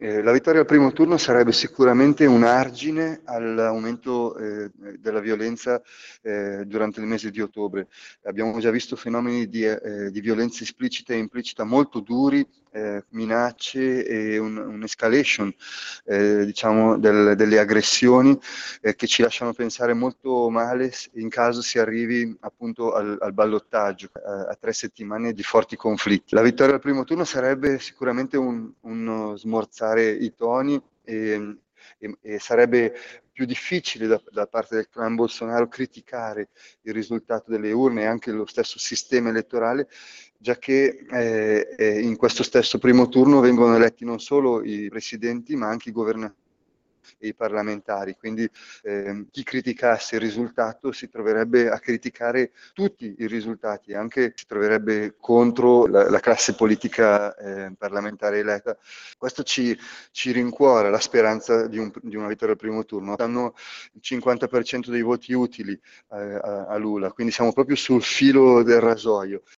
La vittoria al primo turno sarebbe sicuramente un argine all'aumento della violenza durante il mese di ottobre. Abbiamo già visto fenomeni di violenza esplicita e implicita molto duri, minacce e un'escalation diciamo delle aggressioni che ci lasciano pensare molto male in caso si arrivi appunto al ballottaggio, a 3 settimane di forti conflitti. La vittoria al primo turno sarebbe sicuramente uno smorzare i toni e sarebbe più difficile da parte del clan Bolsonaro criticare il risultato delle urne e anche lo stesso sistema elettorale, già che in questo stesso primo turno vengono eletti non solo i presidenti ma anche i governatori e i parlamentari, quindi chi criticasse il risultato si troverebbe a criticare tutti i risultati, anche si troverebbe contro la classe politica parlamentare eletta. Questo ci rincuora la speranza di una vittoria al primo turno. Hanno il 50% dei voti utili a Lula, quindi siamo proprio sul filo del rasoio.